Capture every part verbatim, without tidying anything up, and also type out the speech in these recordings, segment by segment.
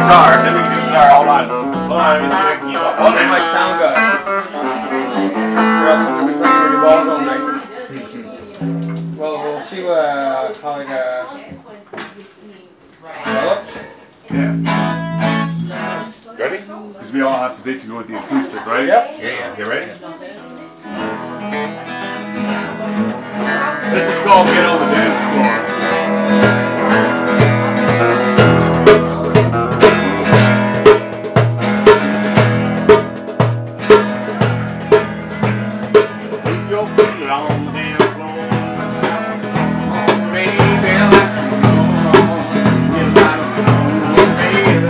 guitar. Then we can do guitar. Hold on. Hold on. Let me see if I can keep up. Oh, they might sound good. Or else I'm going to be playing with your balls all night. Well, we'll see what, uh, how it, uh, develops. Yeah. Ready? Because we all have to basically go with the acoustic, right? Yep. Yeah, yeah. You ready? This is called Get on the Dance Floor. Put your feet on the dance floor. Baby, like you know. Get out of the floor, baby.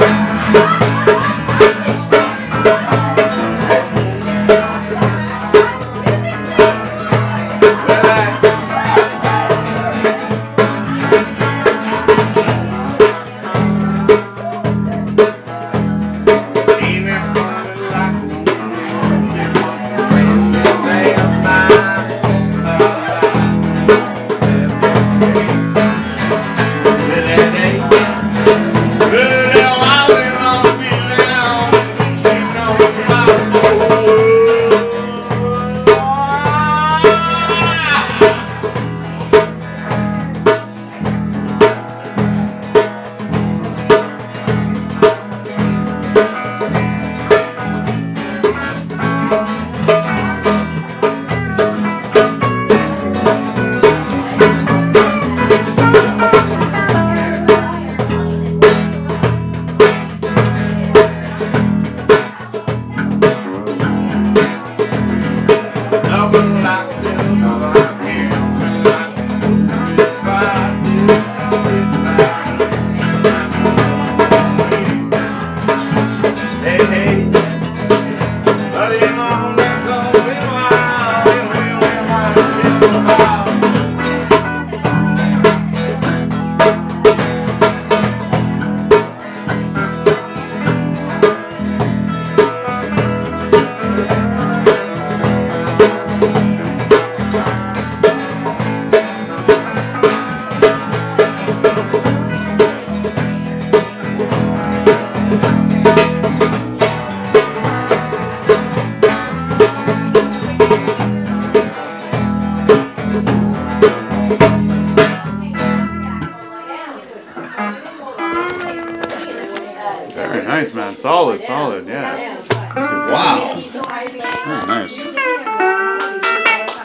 Very nice, man. Solid, solid, yeah. Wow. Very nice.